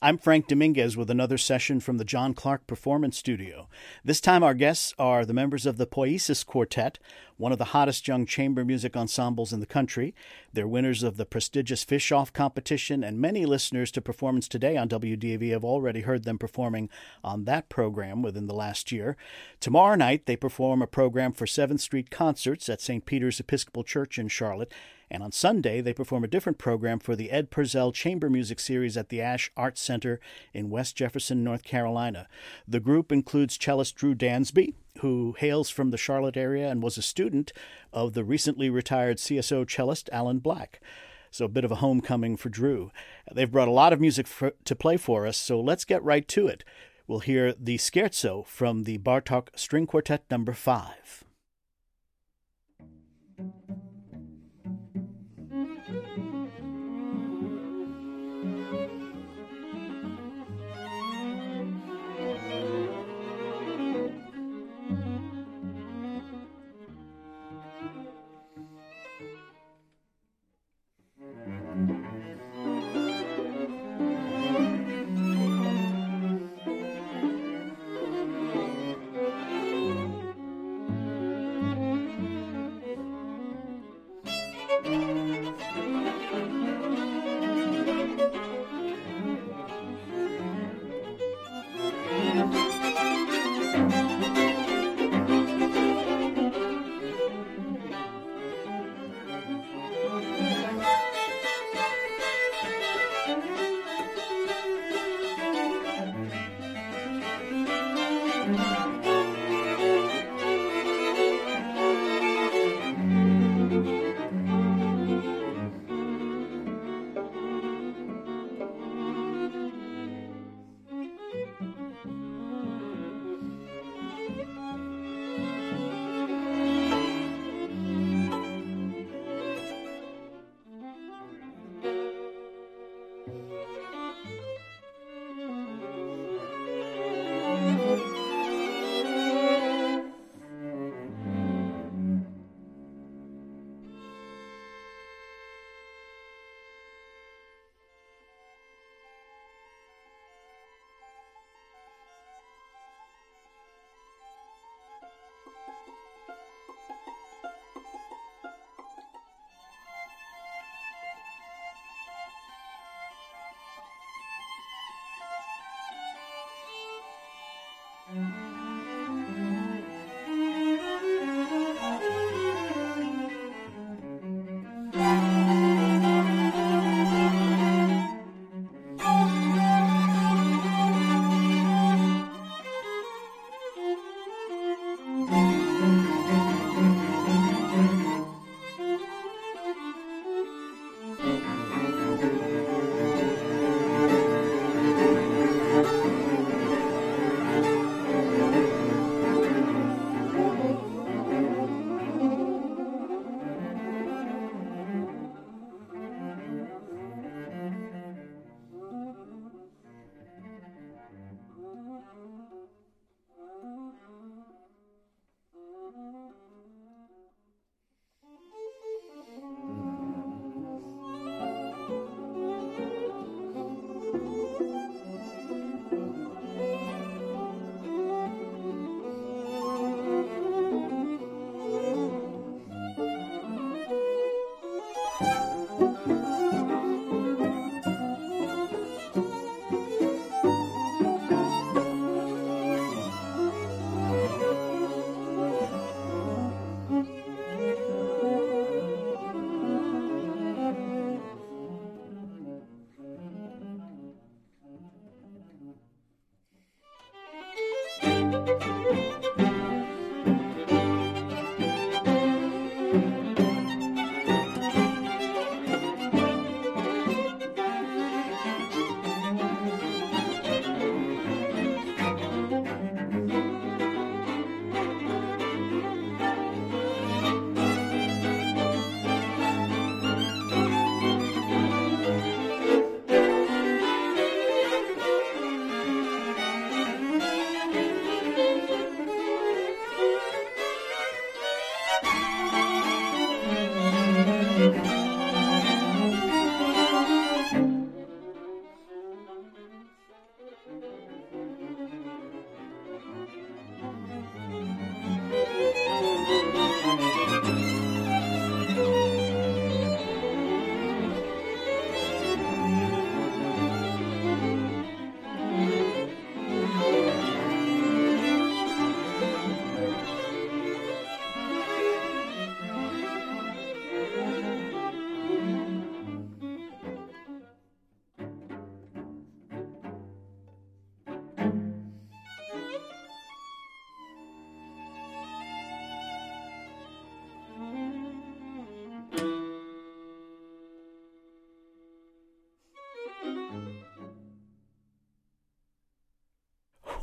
I'm Frank Dominguez with another session from the John Clark Performance Studio. This time our guests are the members of the Poiesis Quartet, one of the hottest young chamber music ensembles in the country. They're winners of the prestigious Fish-Off competition, and many listeners to Performance Today on WDAV have already heard them performing on that program within the last year. Tomorrow night they perform a program for 7th Street Concerts at St. Peter's Episcopal Church in Charlotte. And on Sunday, they perform a different program for the Ed Purcell Chamber Music Series at the Ash Arts Center in West Jefferson, North Carolina. The group includes cellist Drew Dansby, who hails from the Charlotte area and was a student of the recently retired CSO cellist Alan Black. So a bit of a homecoming for Drew. They've brought a lot of music to play for us, so let's get right to it. We'll hear the Scherzo from the Bartók String Quartet No. 5.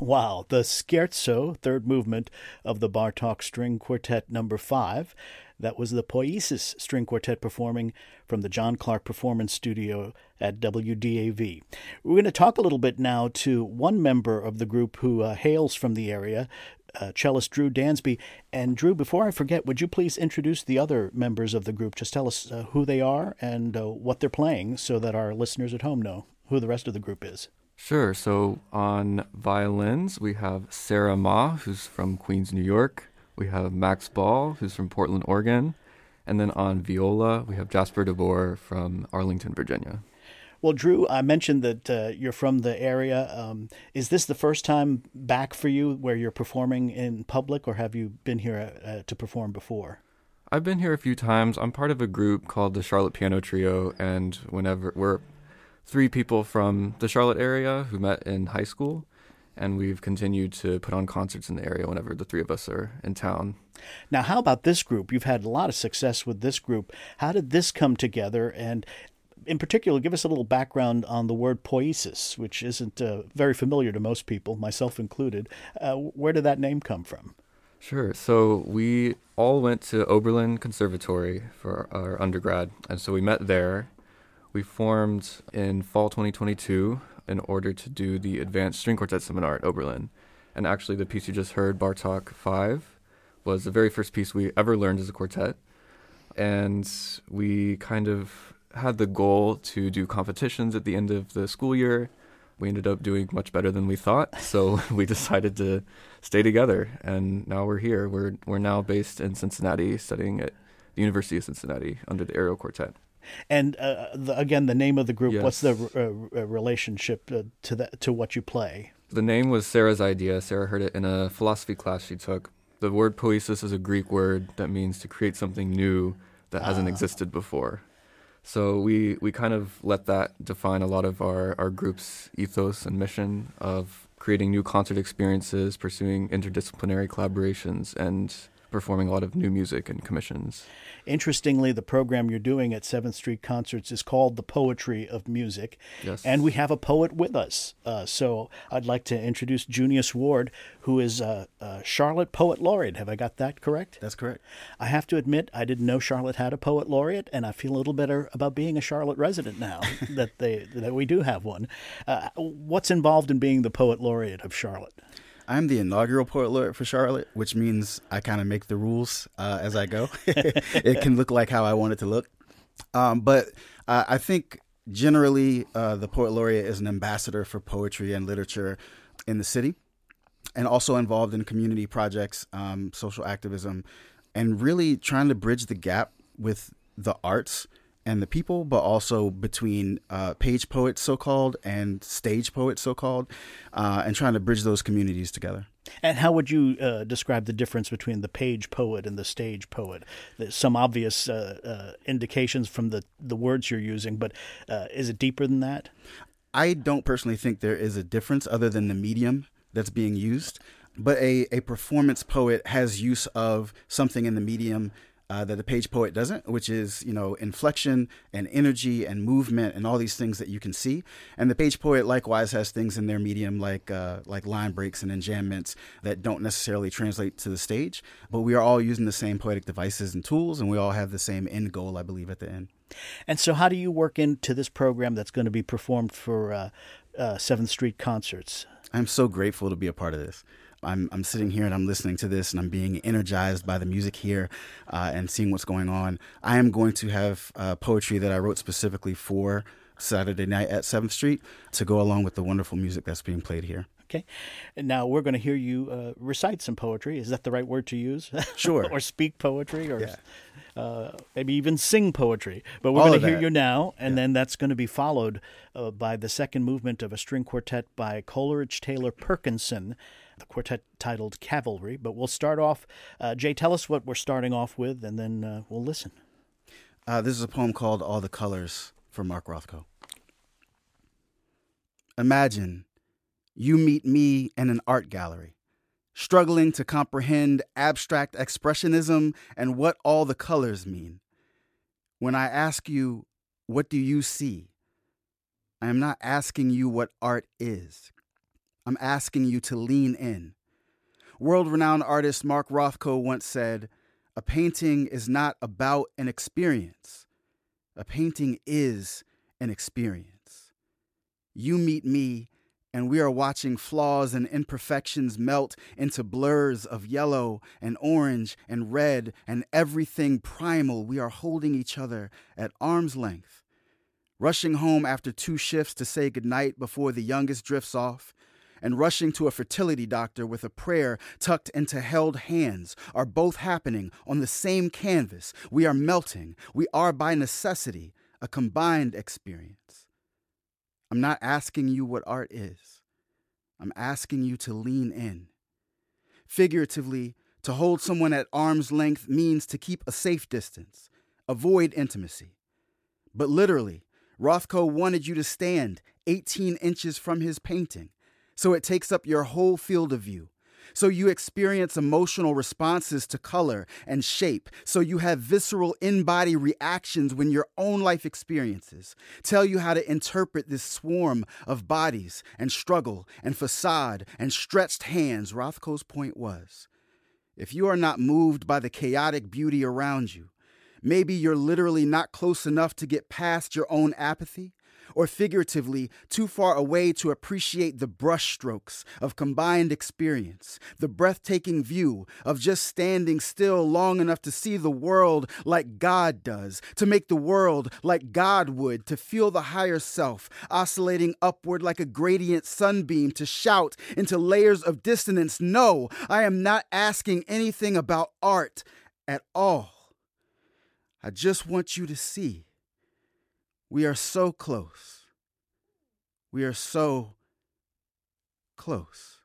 Wow, the Scherzo, third movement of the Bartók String Quartet Number 5. That was the Poiesis String Quartet performing from the John Clark Performance Studio at WDAV. We're going to talk a little bit now to one member of the group who hails from the area, cellist Drew Dansby. And Drew, before I forget, would you please introduce the other members of the group? Just tell us who they are and what they're playing so that our listeners at home know who the rest of the group is. Sure. So on violins, we have Sarah Ma, who's from Queens, New York. We have Max Ball, who's from Portland, Oregon. And then on viola, we have Jasper DeBoer from Arlington, Virginia. Well, Drew, I mentioned that you're from the area. Is this the first time back for you where you're performing in public, or have you been here to perform before? I've been here a few times. I'm part of a group called the Charlotte Piano Trio, and we're 3 people from the Charlotte area who met in high school, and we've continued to put on concerts in the area whenever the 3 of us are in town. Now, how about this group? You've had a lot of success with this group. How did this come together? And in particular, give us a little background on the word poiesis, which isn't very familiar to most people, myself included. Where did that name come from? Sure. So we all went to Oberlin Conservatory for our undergrad, and so we met there. We formed in fall 2022 in order to do the Advanced String Quartet Seminar at Oberlin. And actually, the piece you just heard, Bartók 5, was the very first piece we ever learned as a quartet. And we kind of had the goal to do competitions at the end of the school year. We ended up doing much better than we thought, so we decided to stay together. And now we're here. We're now based in Cincinnati, studying at the University of Cincinnati under the Aerial Quartet. And again, the name of the group, Yes. What's the relationship to what you play? The name was Sarah's idea. Sarah heard it in a philosophy class she took. The word poiesis is a Greek word that means to create something new that hasn't existed before. So we kind of let that define a lot of our group's ethos and mission of creating new concert experiences, pursuing interdisciplinary collaborations, and performing a lot of new music and commissions. Interestingly, the program you're doing at 7th Street Concerts is called The Poetry of Music. Yes. And we have a poet with us. So I'd like to introduce Junius Ward, who is a Charlotte Poet Laureate. Have I got that correct? That's correct. I have to admit, I didn't know Charlotte had a Poet Laureate, and I feel a little better about being a Charlotte resident now that we do have one. What's involved in being the Poet Laureate of Charlotte? I'm the inaugural Poet Laureate for Charlotte, which means I kind of make the rules as I go. It can look like how I want it to look. But I think generally the Poet Laureate is an ambassador for poetry and literature in the city, and also involved in community projects, social activism, and really trying to bridge the gap with the arts and the people, but also between page poets, so-called, and stage poets, so-called, and trying to bridge those communities together. And how would you describe the difference between the page poet and the stage poet? There's some obvious indications from the words you're using, but is it deeper than that? I don't personally think there is a difference other than the medium that's being used, but a performance poet has use of something in the medium that the page poet doesn't, which is, inflection and energy and movement and all these things that you can see. And the page poet likewise has things in their medium like line breaks and enjambments that don't necessarily translate to the stage. But we are all using the same poetic devices and tools, and we all have the same end goal, I believe, at the end. And so how do you work into this program that's going to be performed for 7th Street Concerts? I'm so grateful to be a part of this. I'm sitting here and I'm listening to this and I'm being energized by the music here and seeing what's going on. I am going to have poetry that I wrote specifically for Saturday night at 7th Street to go along with the wonderful music that's being played here. Okay. And now we're going to hear you recite some poetry. Is that the right word to use? Sure. Or speak poetry, or Yeah. Maybe even sing poetry. But we're going to hear you now, and then that's going to be followed by the second movement of a string quartet by Coleridge Taylor Perkinson, the quartet titled Cavalry. But we'll start off. Jay, tell us what we're starting off with, and then we'll listen. This is a poem called All the Colors for Mark Rothko. Imagine you meet me in an art gallery, struggling to comprehend abstract expressionism and what all the colors mean. When I ask you, what do you see? I am not asking you what art is. I'm asking you to lean in. World-renowned artist Mark Rothko once said, "A painting is not about an experience. A painting is an experience." You meet me, and we are watching flaws and imperfections melt into blurs of yellow and orange and red and everything primal. We are holding each other at arm's length, rushing home after 2 shifts to say goodnight before the youngest drifts off, and rushing to a fertility doctor with a prayer tucked into held hands are both happening on the same canvas. We are melting. We are by necessity a combined experience. I'm not asking you what art is. I'm asking you to lean in. Figuratively, to hold someone at arm's length means to keep a safe distance, avoid intimacy. But literally, Rothko wanted you to stand 18 inches from his painting, so it takes up your whole field of view. So you experience emotional responses to color and shape. So you have visceral in-body reactions when your own life experiences tell you how to interpret this swarm of bodies and struggle and facade and stretched hands. Rothko's point was, if you are not moved by the chaotic beauty around you, maybe you're literally not close enough to get past your own apathy, or figuratively too far away to appreciate the brushstrokes of combined experience, the breathtaking view of just standing still long enough to see the world like God does, to make the world like God would, to feel the higher self oscillating upward like a gradient sunbeam, to shout into layers of dissonance. No, I am not asking anything about art at all. I just want you to see. We are so close. We are so close.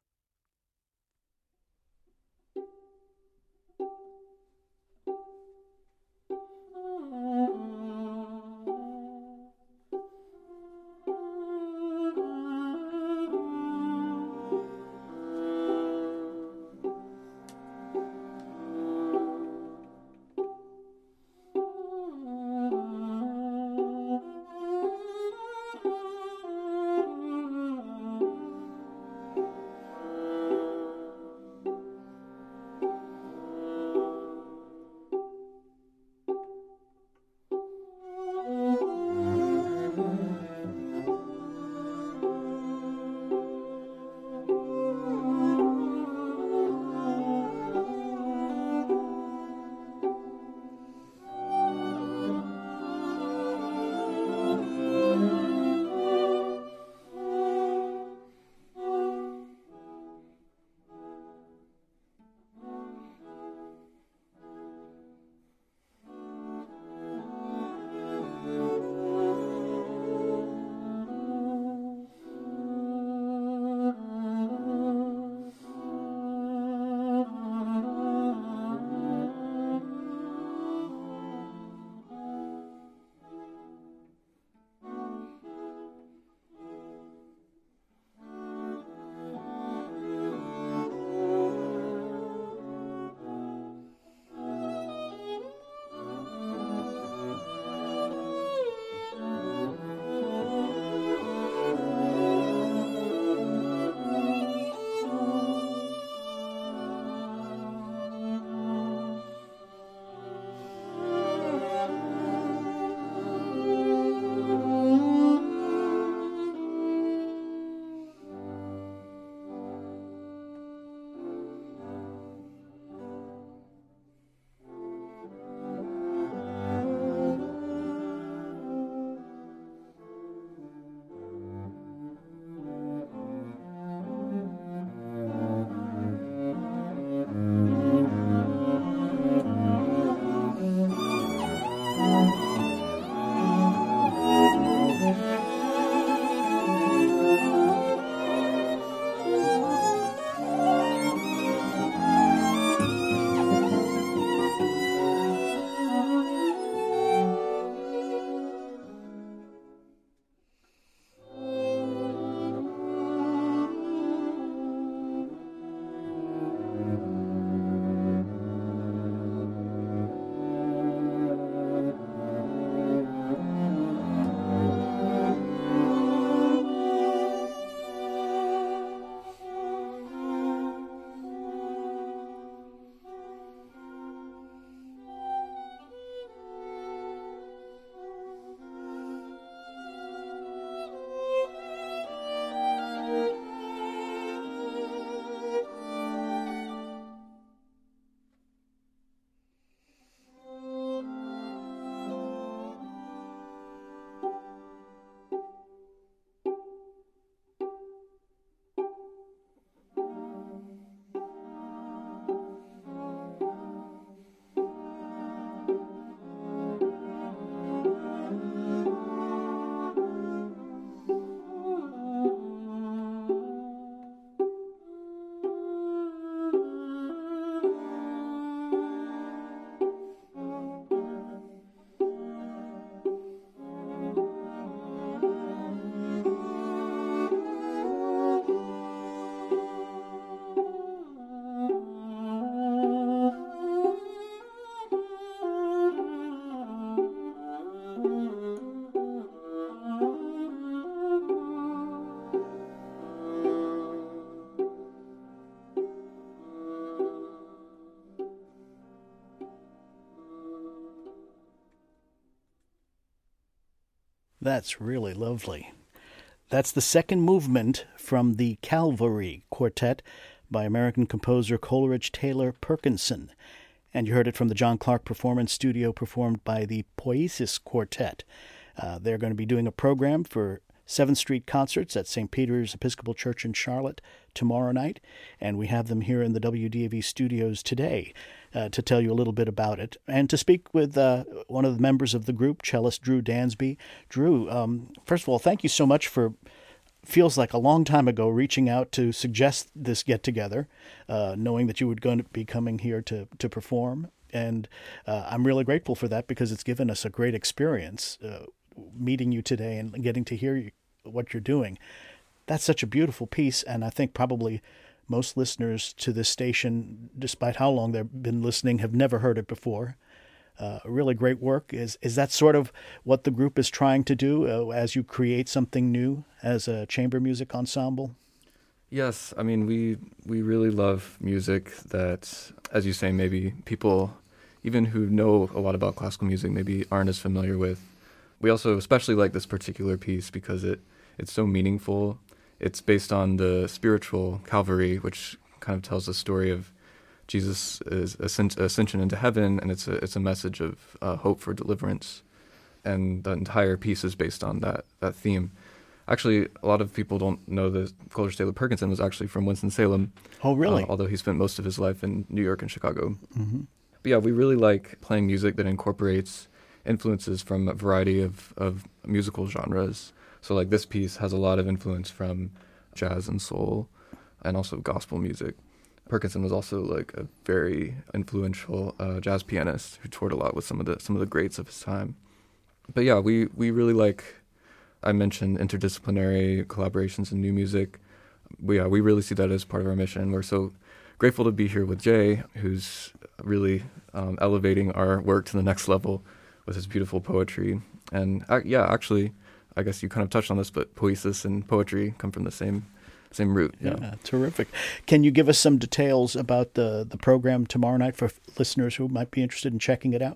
That's really lovely. That's the second movement from the Calvary Quartet by American composer Coleridge Taylor Perkinson. And you heard it from the John Clark Performance Studio, performed by the Poiesis Quartet. They're going to be doing a program for 7th Street Concerts at St. Peter's Episcopal Church in Charlotte tomorrow night, and we have them here in the WDAV studios today to tell you a little bit about it and to speak with one of the members of the group, cellist Drew Dansby. Drew, first of all, thank you so much for, feels like a long time ago, reaching out to suggest this get-together, knowing that you were going to be coming here to perform. And I'm really grateful for that because it's given us a great experience meeting you today and getting to hear what you're doing. That's such a beautiful piece, and I think probably most listeners to this station, despite how long they've been listening, have never heard it before. Really great work. Is that sort of what the group is trying to do as you create something new as a chamber music ensemble? Yes, I mean, we really love music that, as you say, maybe people, even who know a lot about classical music, maybe aren't as familiar with. We also especially like this particular piece because it's so meaningful. It's based on the spiritual Calvary, which kind of tells the story of Jesus' ascension into heaven, and it's a message of hope for deliverance. And the entire piece is based on that theme. Actually, a lot of people don't know that Coleridge Taylor Perkinson was actually from Winston-Salem. Oh, really? Although he spent most of his life in New York and Chicago. Mm-hmm. But yeah, we really like playing music that incorporates influences from a variety of musical genres. So like this piece has a lot of influence from jazz and soul and also gospel music. Perkinson was also like a very influential jazz pianist who toured a lot with some of the greats of his time. But yeah, we really like, I mentioned interdisciplinary collaborations in new music. We really see that as part of our mission. We're so grateful to be here with Jay, who's really elevating our work to the next level with his beautiful poetry. And actually, I guess you kind of touched on this, but poiesis and poetry come from the same root. Yeah, terrific. Can you give us some details about the program tomorrow night for listeners who might be interested in checking it out?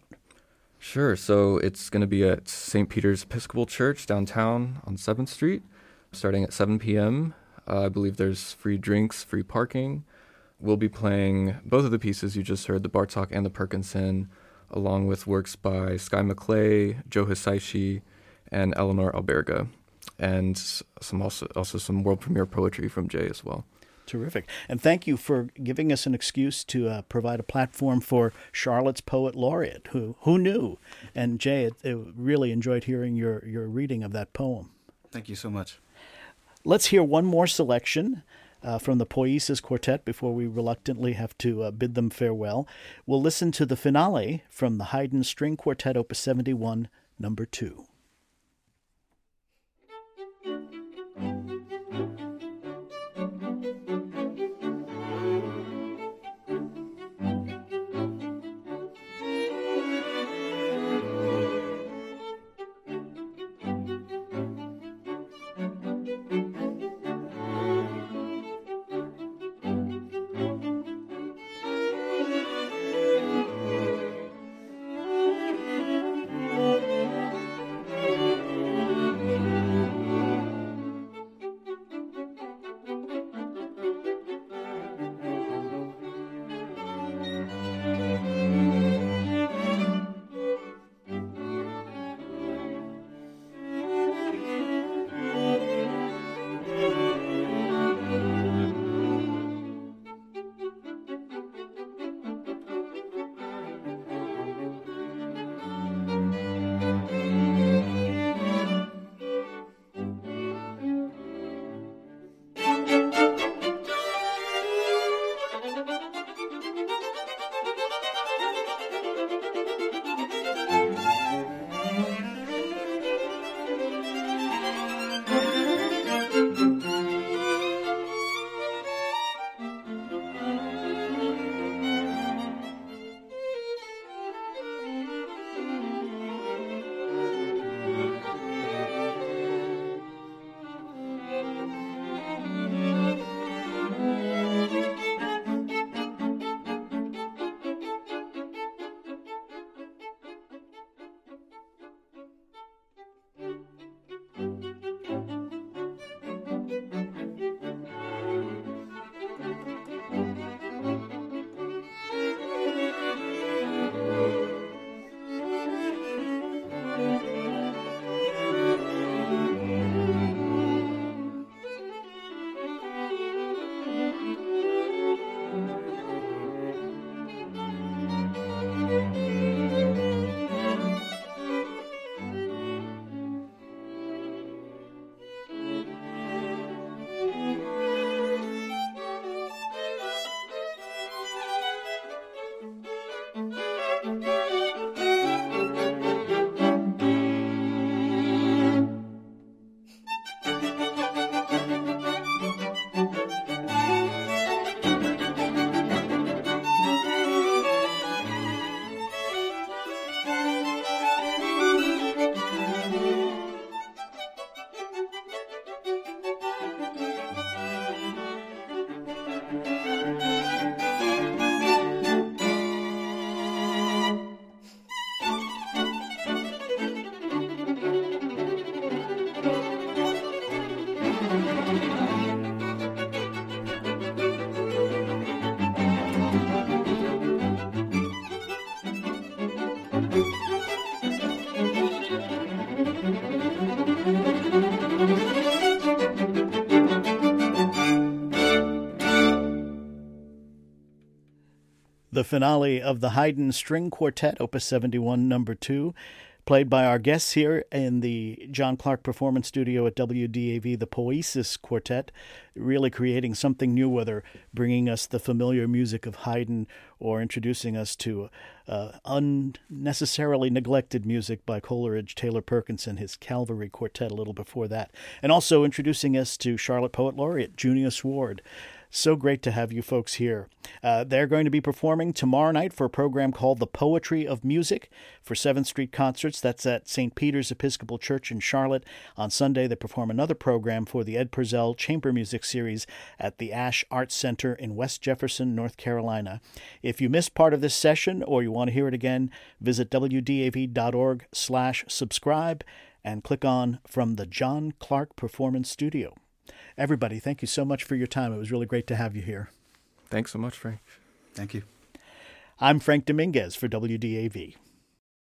Sure. So it's going to be at St. Peter's Episcopal Church downtown on 7th Street, starting at 7 p.m. I believe there's free drinks, free parking. We'll be playing both of the pieces you just heard, the Bartók and the Perkinson, along with works by Sky McClay, Joe Hisaishi, and Eleanor Alberga, and some world premiere poetry from Jay as well. Terrific. And thank you for giving us an excuse to provide a platform for Charlotte's Poet Laureate. Who knew? And Jay, it really enjoyed hearing your reading of that poem. Thank you so much. Let's hear one more selection from the Poiesis Quartet before we reluctantly have to bid them farewell. We'll listen to the finale from the Haydn String Quartet, Opus 71, number 2. the finale of the Haydn String Quartet, Opus 71, number 2, played by our guests here in the John Clark Performance Studio at WDAV, the Poesis Quartet, really creating something new, whether bringing us the familiar music of Haydn or introducing us to unnecessarily neglected music by Coleridge, Taylor Perkins, and his Calvary Quartet a little before that, and also introducing us to Charlotte Poet Laureate Junius Ward. So great to have you folks here. They're going to be performing tomorrow night for a program called The Poetry of Music for 7th Street Concerts. That's at St. Peter's Episcopal Church in Charlotte. On Sunday, they perform another program for the Ed Purcell Chamber Music Series at the Ash Arts Center in West Jefferson, North Carolina. If you missed part of this session or you want to hear it again, visit wdav.org/subscribe and click on From the John Clark Performance Studio. Everybody, thank you so much for your time. It was really great to have you here. Thanks so much, Frank. Thank you. I'm Frank Dominguez for WDAV.